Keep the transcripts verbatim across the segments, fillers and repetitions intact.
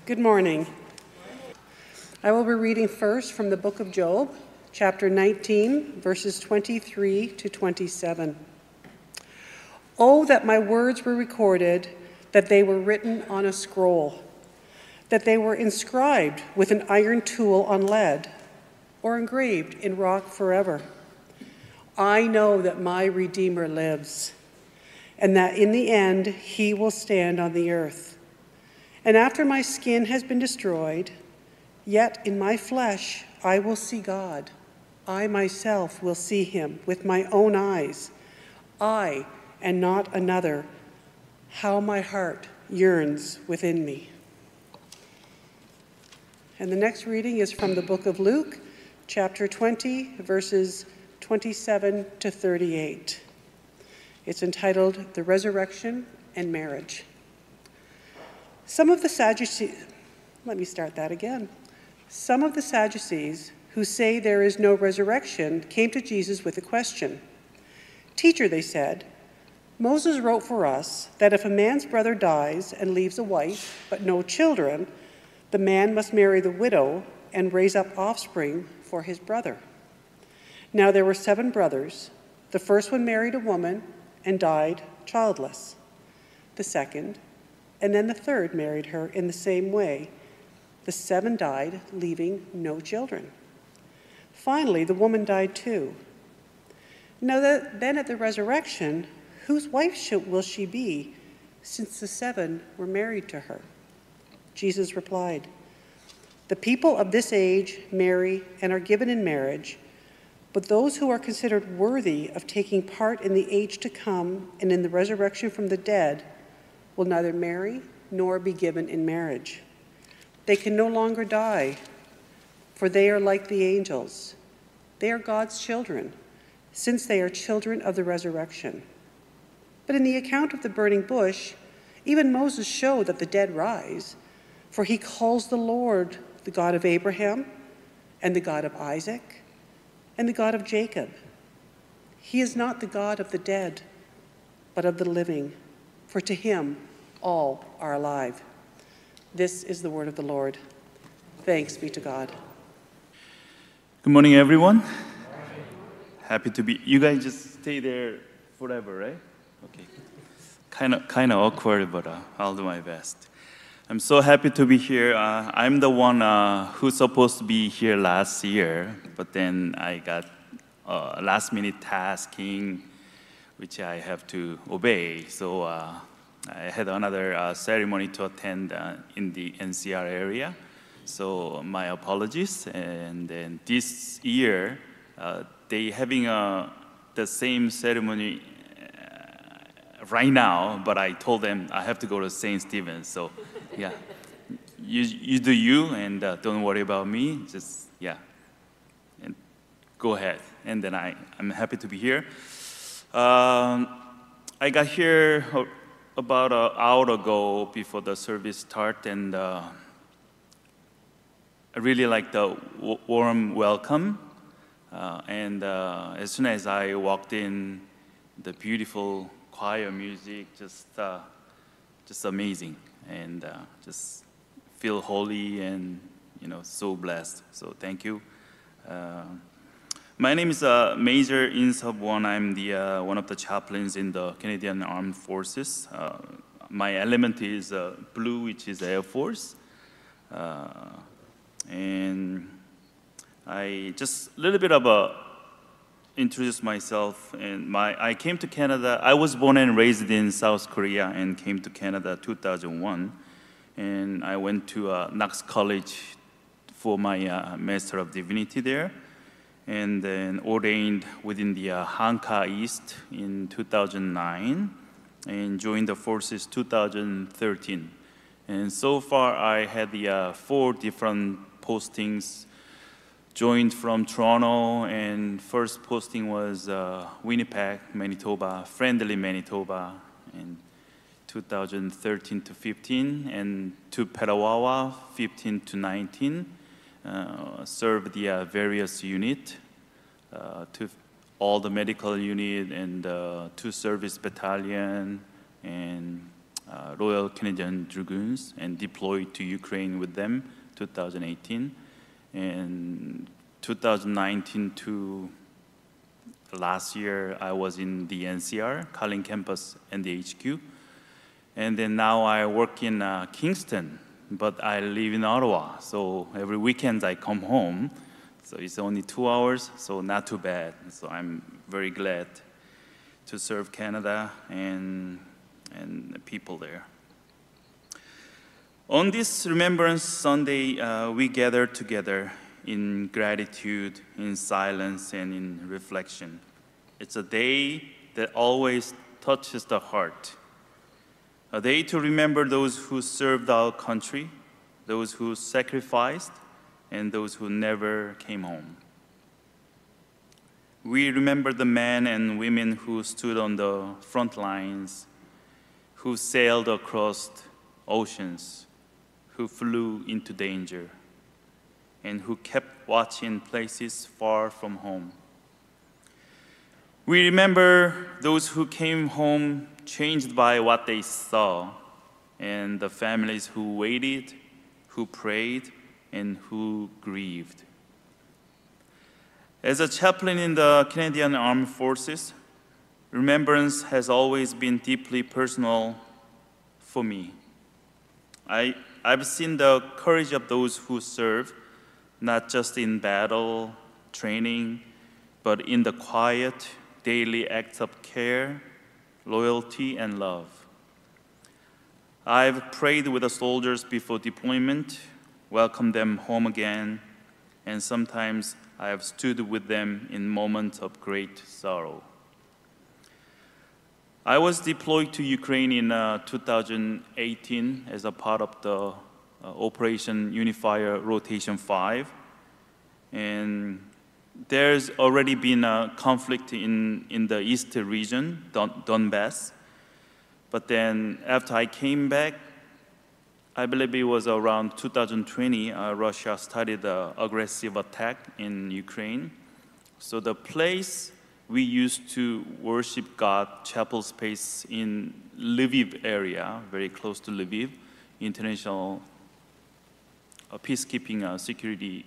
Good morning. I will be reading first from the book of Job, chapter nineteen, verses twenty-three to twenty-seven. Oh, that my words were recorded, that they were written on a scroll, that they were inscribed with an iron tool on lead, or engraved in rock forever. I know that my Redeemer lives, and that in the end he will stand on the earth. And after my skin has been destroyed, yet in my flesh I will see God. I myself will see him with my own eyes. I, and not another. How my heart yearns within me. And the next reading is from the book of Luke, chapter twenty, verses twenty-seven to thirty-eight. It's entitled, The Resurrection and Marriage. Some of the Sadducees, let me start that again. Some of the Sadducees who say there is no resurrection came to Jesus with a question. Teacher, they said, Moses wrote for us that if a man's brother dies and leaves a wife but no children, the man must marry the widow and raise up offspring for his brother. Now there were seven brothers. The first one married a woman and died childless. The second, and then the third married her in the same way. The seven died, leaving no children. Finally, the woman died too. Now that, then at the resurrection, whose wife should, will she be, since the seven were married to her? Jesus replied, The people of this age marry and are given in marriage, but those who are considered worthy of taking part in the age to come and in the resurrection from the dead will neither marry nor be given in marriage. They can no longer die, for they are like the angels. They are God's children, since they are children of the resurrection. But in the account of the burning bush, even Moses showed that the dead rise, for he calls the Lord the God of Abraham and the God of Isaac and the God of Jacob. He is not the God of the dead, but of the living, for to him all are alive. This is the word of the Lord. Thanks be to God. Good morning, everyone. Happy to be. You guys just stay there forever, right? Okay. Kind of, kind of awkward, but uh, I'll do my best. I'm so happy to be here. Uh, I'm the one uh, who's supposed to be here last year, but then I got uh, last-minute tasking, which I have to obey. So uh, I had another uh, ceremony to attend uh, in the N C R area. So my apologies. And then this year, uh, they having uh, the same ceremony uh, right now, but I told them I have to go to Saint Stephen's. So yeah, you, you do you, and uh, don't worry about me. Just, yeah, and go ahead. And then I, I'm happy to be here. Um, I got here about an hour ago before the service start, and uh, I really like the w- warm welcome. Uh, and uh, as soon as I walked in, the beautiful choir music, just uh, just amazing, and uh, just feel holy and, you know, so blessed. So thank you. Uh, My name is uh, Major In Sub Won. I'm the uh, one of the chaplains in the Canadian Armed Forces. Uh, my element is uh, blue, which is Air Force. Uh, and I just a little bit of a introduce myself. And my I came to Canada. I was born and raised in South Korea and came to Canada two thousand one. And I went to uh, Knox College for my uh, Master of Divinity there, and then ordained within the uh, Hanka East in two thousand nine, and joined the forces two thousand thirteen. And so far, I had the uh, four different postings. Joined from Toronto, and first posting was uh, Winnipeg, Manitoba, Friendly, Manitoba, in two thousand thirteen to fifteen, and to Petawawa, fifteen to nineteen. Uh, served the uh, various unit, uh, to all the medical unit and uh, two service battalion, and uh, Royal Canadian Dragoons and deployed to Ukraine with them two thousand eighteen. And two thousand nineteen to last year, I was in the N C R, Kalin campus and the H Q. And then now I work in uh, Kingston, but I live in Ottawa. So every weekend I come home. So it's only two hours, so not too bad. So I'm very glad to serve Canada and, and the people there. On this Remembrance Sunday, uh, we gather together in gratitude, in silence, and in reflection. It's a day that always touches the heart. A day to remember those who served our country, those who sacrificed, and those who never came home. We remember the men and women who stood on the front lines, who sailed across oceans, who flew into danger, and who kept watch in places far from home. We remember those who came home changed by what they saw, and the families who waited, who prayed, and who grieved. As a chaplain in the Canadian Armed Forces, remembrance has always been deeply personal for me. I, I've seen the courage of those who serve, not just in battle, training, but in the quiet, daily acts of care, loyalty, and love. I've prayed with the soldiers before deployment, welcomed them home again, and sometimes I have stood with them in moments of great sorrow. I was deployed to Ukraine in uh, two thousand eighteen as a part of the uh, Operation Unifier Rotation five. And there's already been a conflict in, in the east region, Don, Donbass. But then after I came back, I believe it was around two thousand twenty, uh, Russia started an aggressive attack in Ukraine. So the place we used to worship God, chapel space in Lviv area, very close to Lviv, international uh, peacekeeping uh, security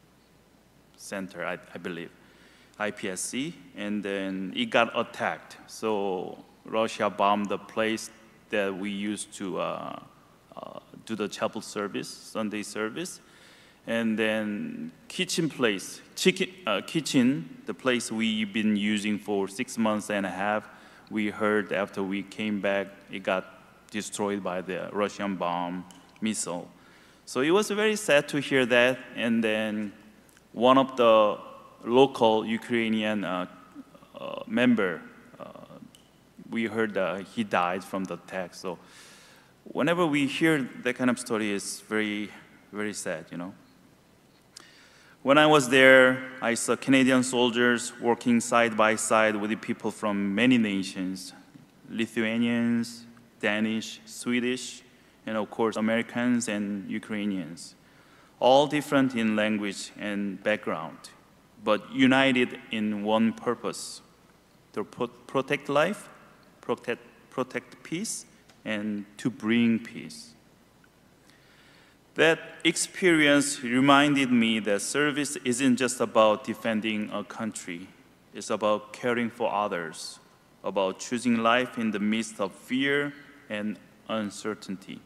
center, I, I believe, I P S C, and then it got attacked. So Russia bombed the place that we used to uh, uh, do the chapel service, Sunday service, and then kitchen place, chicken, uh, kitchen, the place we've been using for six months and a half, we heard after we came back, it got destroyed by the Russian bomb missile. So it was very sad to hear that, and then one of the local Ukrainian uh, uh, member, uh, we heard that he died from the attack. So whenever we hear that kind of story, it's very, very sad, you know. When I was there, I saw Canadian soldiers working side by side with the people from many nations, Lithuanians, Danish, Swedish, and of course Americans and Ukrainians, all different in language and background, but united in one purpose, to pro protect life, protect, protect peace, and to bring peace. That experience reminded me that service isn't just about defending a country. It's about caring for others, about choosing life in the midst of fear and uncertainty.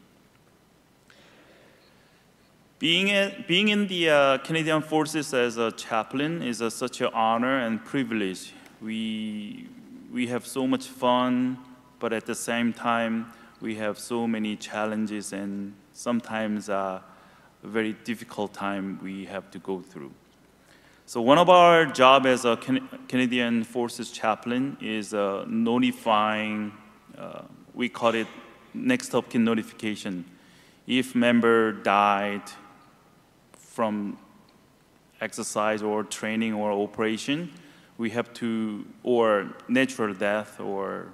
Being, a, being in the uh, Canadian Forces as a chaplain is a, such an honor and privilege. We, we have so much fun, but at the same time, we have so many challenges and sometimes uh, a very difficult time we have to go through. So one of our job as a Can Canadian Forces chaplain is uh, notifying, uh, we call it next of kin notification. If member died from exercise or training or operation, we have to, or natural death or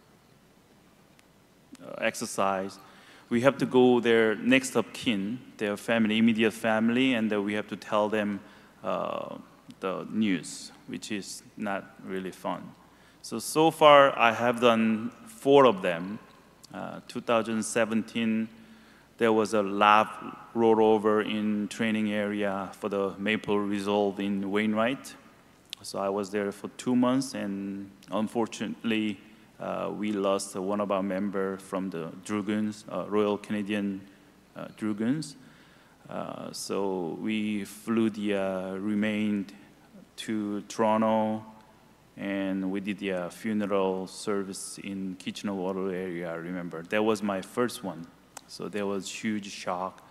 uh, exercise, we have to go their next of kin, their family, immediate family, and uh, we have to tell them uh, the news, which is not really fun. So, so far I have done four of them. Uh, two thousand seventeen, there was a lab rollover in training area for the Maple Resolve in Wainwright. So I was there for two months, and unfortunately, uh, we lost one of our members from the Dragoons, uh, Royal Canadian uh, Dragoons. Uh, so we flew the uh, remain to Toronto, and we did the uh, funeral service in Kitchener-Waterloo area, I remember. That was my first one. So there was huge shock.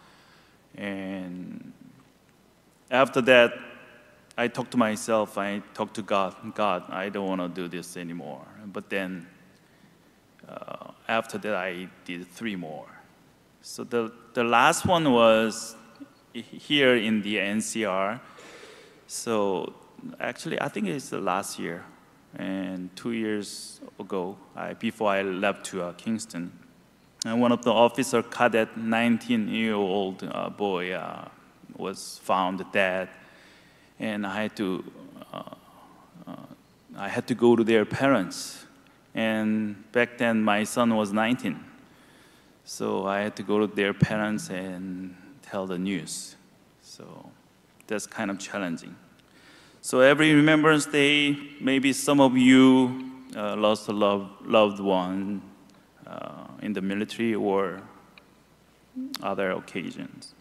And after that, I talked to myself, I talked to God, God, I don't want to do this anymore. But then, uh, after that, I did three more. So the, the last one was here in the N C R. So actually, I think it's the last year. And two years ago, I, before I left to uh, Kingston, and one of the officer cadet, nineteen-year-old uh, boy, uh, was found dead, and I had to, uh, uh, I had to go to their parents. And back then, my son was nineteen, so I had to go to their parents and tell the news. So that's kind of challenging. So every Remembrance Day, maybe some of you uh, lost a love, loved one uh, in the military or other occasions.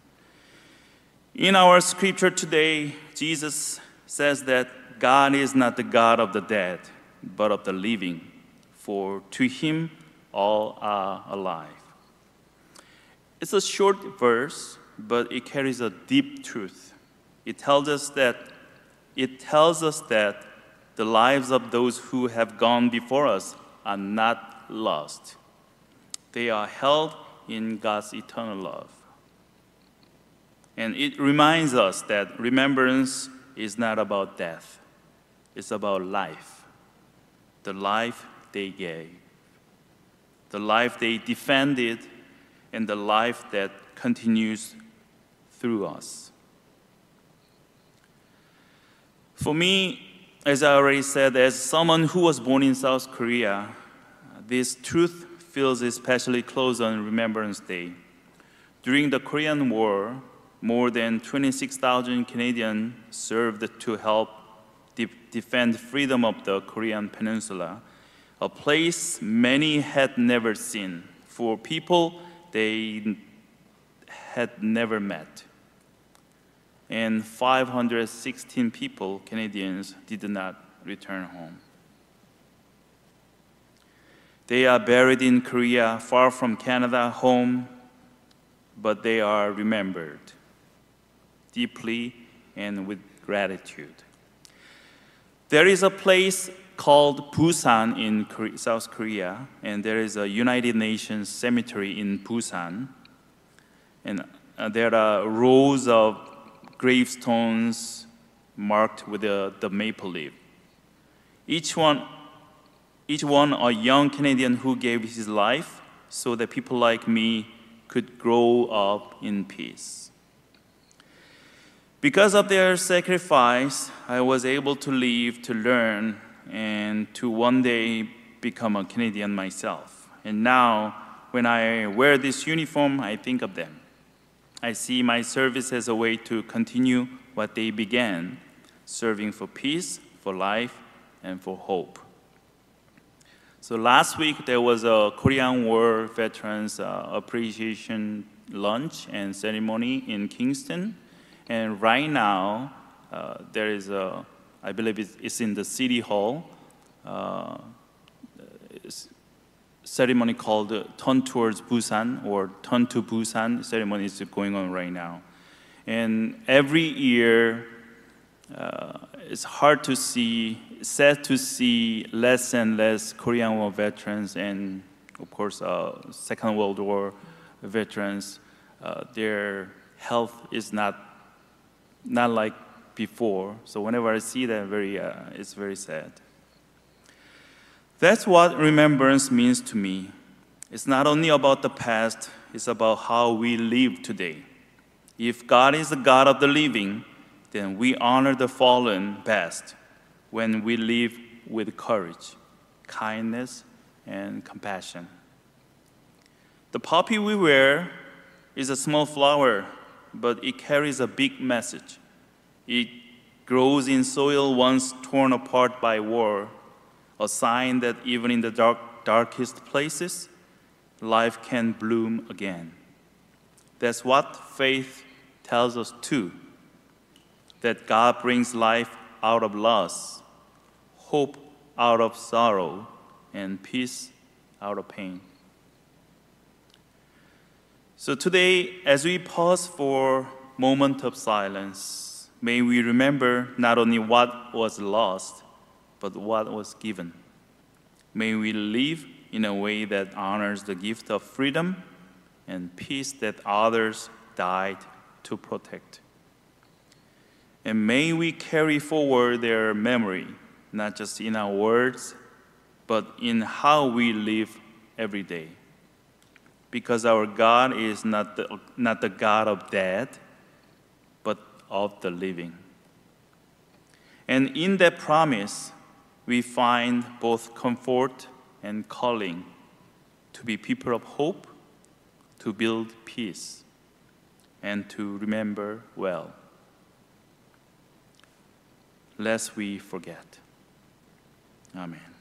In our scripture today, Jesus says that God is not the God of the dead, but of the living, for to him all are alive. It's a short verse, but it carries a deep truth. It tells us that It tells us that the lives of those who have gone before us are not lost. They are held in God's eternal love. And it reminds us that remembrance is not about death. It's about life. The life they gave. The life they defended, and the life that continues through us. For me, as I already said, as someone who was born in South Korea, this truth feels especially close on Remembrance Day. During the Korean War, more than twenty-six thousand Canadians served to help de- defend freedom of the Korean Peninsula, a place many had never seen, for people they had never met. And five hundred sixteen people, Canadians, did not return home. They are buried in Korea, far from Canada, home, but they are remembered deeply and with gratitude. There is a place called Busan in South Korea, and there is a United Nations cemetery in Busan. And uh, there are rows of gravestones marked with the, the maple leaf. Each one, each one a young Canadian who gave his life so that people like me could grow up in peace. Because of their sacrifice, I was able to live, to learn, and to one day become a Canadian myself. And now, when I wear this uniform, I think of them. I see my service as a way to continue what they began, serving for peace, for life, and for hope. So last week, there was a Korean War Veterans uh, Appreciation Lunch and Ceremony in Kingston. And right now, uh, there is a, I believe it's, it's in the City Hall, uh, ceremony called uh, Turn Towards Busan, or Turn to Busan ceremony is going on right now. And every year, uh, it's hard to see, sad to see less and less Korean War veterans and, of course, uh, Second World War veterans. Uh, their health is not, not like before. So whenever I see that, very, uh, it's very sad. That's what remembrance means to me. It's not only about the past, it's about how we live today. If God is the God of the living, then we honor the fallen best when we live with courage, kindness, and compassion. The poppy we wear is a small flower, but it carries a big message. It grows in soil once torn apart by war, a sign that even in the dark, darkest places, life can bloom again. That's what faith tells us too, that God brings life out of loss, hope out of sorrow, and peace out of pain. So today, as we pause for a moment of silence, may we remember not only what was lost, but what was given. May we live in a way that honors the gift of freedom and peace that others died to protect. And may we carry forward their memory, not just in our words, but in how we live every day. Because our God is not the, not the God of dead, but of the living. And in that promise, we find both comfort and calling to be people of hope, to build peace, and to remember well. Lest we forget. Amen.